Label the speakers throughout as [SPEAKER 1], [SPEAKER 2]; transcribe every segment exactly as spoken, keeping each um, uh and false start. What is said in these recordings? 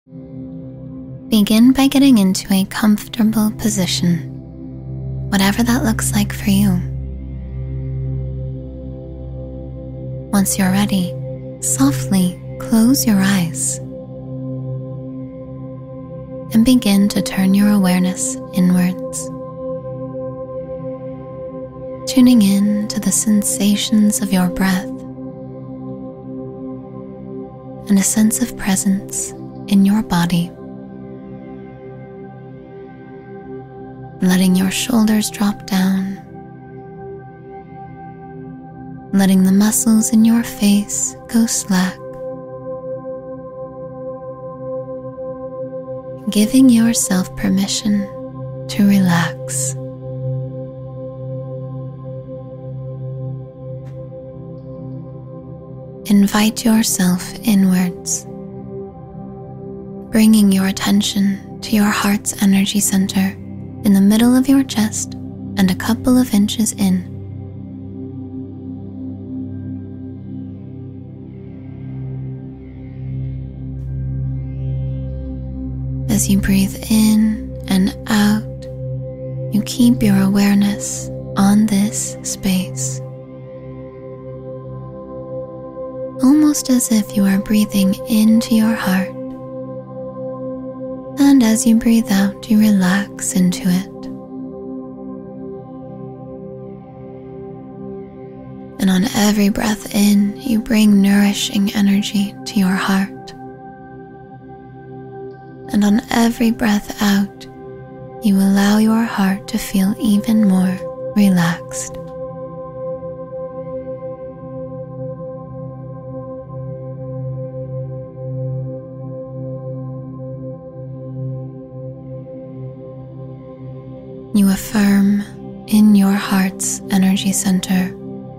[SPEAKER 1] Begin by getting into a comfortable position, whatever that looks like for you. Once you're ready, softly close your eyes and begin to turn your awareness inwards, tuning in to the sensations of your breath and a sense of presence in your body. Letting your shoulders drop down, letting the muscles in your face go slack, giving yourself permission to relax. Invite yourself inwards, bringing your attention to your heart's energy center in the middle of your chest and a couple of inches in. As you breathe in and out, you keep your awareness on this space, almost as if you are breathing into your heart. And as you breathe out, you relax into it. And on every breath in, you bring nourishing energy to your heart. And on every breath out, you allow your heart to feel even more relaxed. You affirm in your heart's energy center,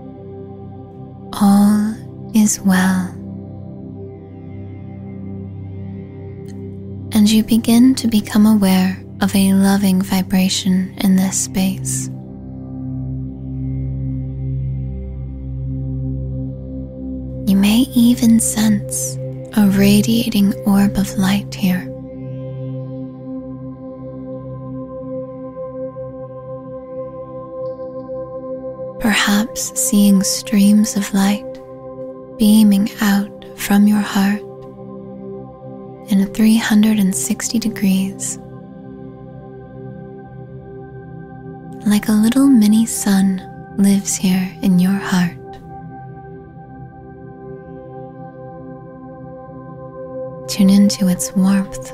[SPEAKER 1] all is well. And you begin to become aware of a loving vibration in this space. You may even sense a radiating orb of light here. Perhaps seeing streams of light beaming out from your heart in three hundred sixty degrees, like a little mini sun lives here in your heart. Tune into its warmth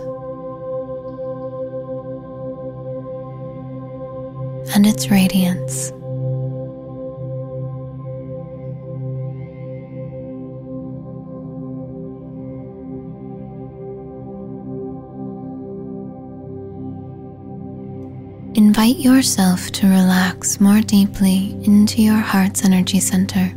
[SPEAKER 1] and its radiance. Invite yourself to relax more deeply into your heart's energy center.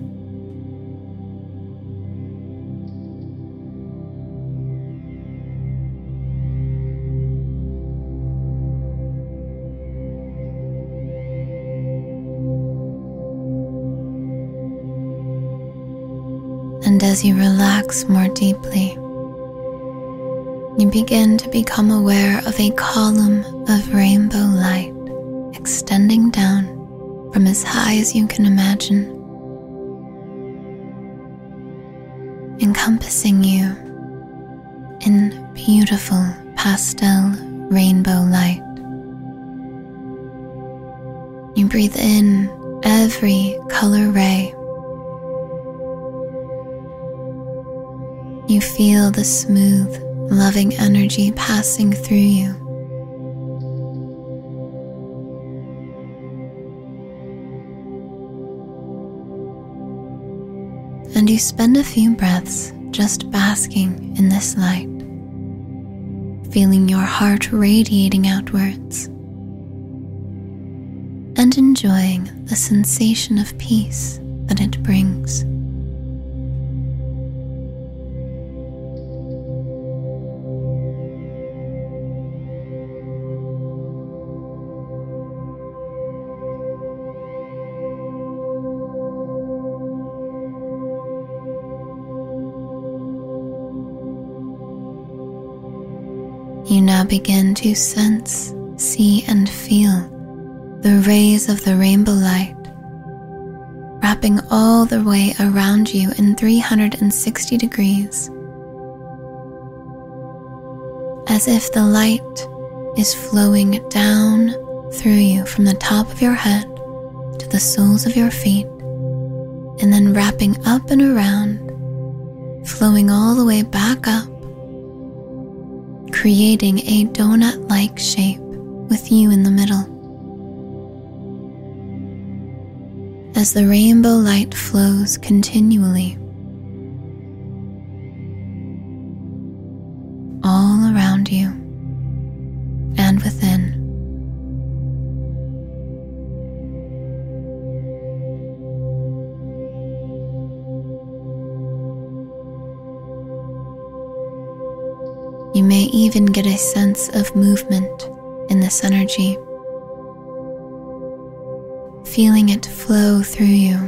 [SPEAKER 1] And as you relax more deeply, you begin to become aware of a column of rainbow light extending down from as high as you can imagine, encompassing you in beautiful pastel rainbow light. You breathe in every color ray. You feel the smooth, loving energy passing through you. And you spend a few breaths just basking in this light, feeling your heart radiating outwards and enjoying the sensation of peace that it brings. You now begin to sense, see, and feel the rays of the rainbow light wrapping all the way around you in three hundred sixty degrees, as if the light is flowing down through you from the top of your head to the soles of your feet, and then wrapping up and around, flowing all the way back up, creating a donut-like shape with you in the middle. As the rainbow light flows continually, all around you and within. You may even get a sense of movement in this energy, feeling it flow through you.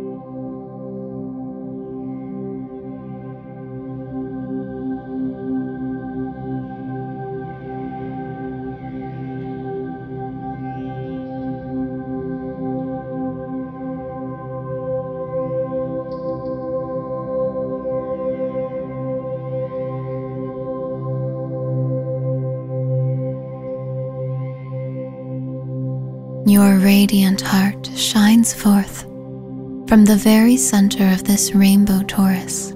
[SPEAKER 1] Your radiant heart shines forth from the very center of this rainbow torus.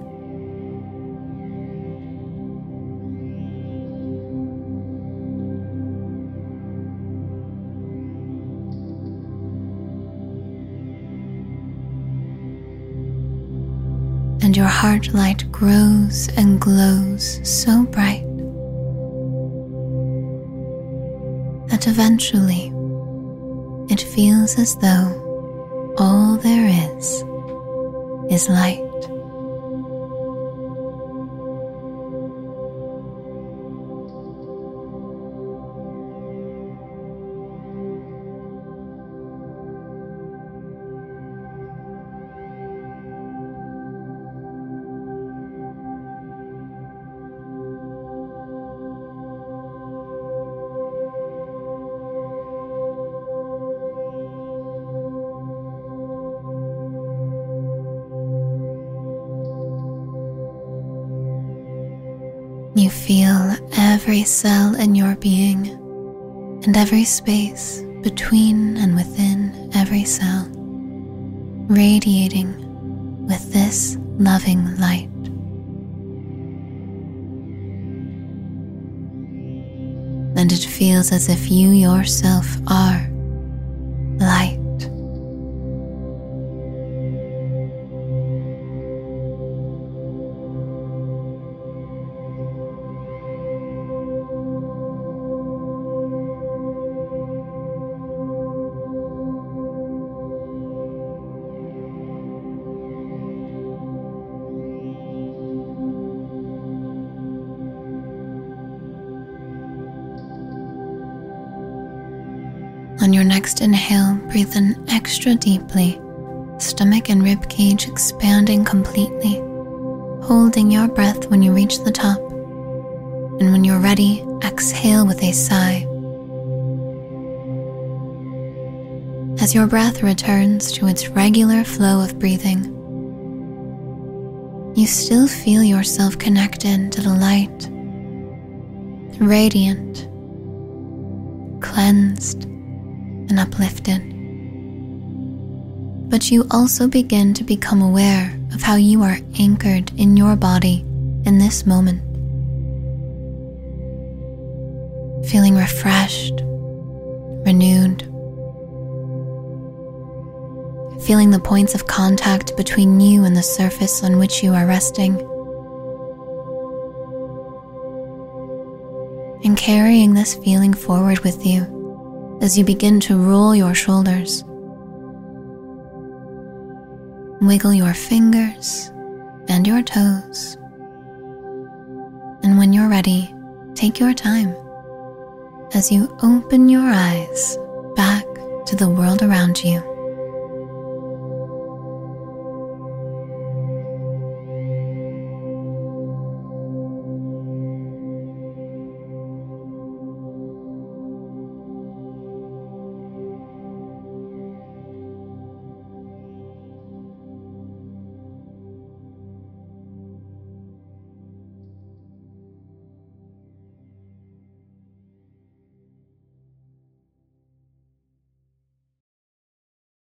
[SPEAKER 1] And your heart light grows and glows so bright that eventually it feels as though all there is is light. You feel every cell in your being and every space between and within every cell radiating with this loving light. And it feels as if you yourself are light. On your next inhale, breathe in extra deeply, stomach and rib cage expanding completely, holding your breath when you reach the top. And when you're ready, exhale with a sigh. As your breath returns to its regular flow of breathing, you still feel yourself connected to the light, radiant, cleansed, and uplifted. But you also begin to become aware of how you are anchored in your body in this moment, feeling refreshed, renewed, feeling the points of contact between you and the surface on which you are resting, and carrying this feeling forward with you as you begin to roll your shoulders, wiggle your fingers and your toes, and when you're ready, take your time as you open your eyes back to the world around you.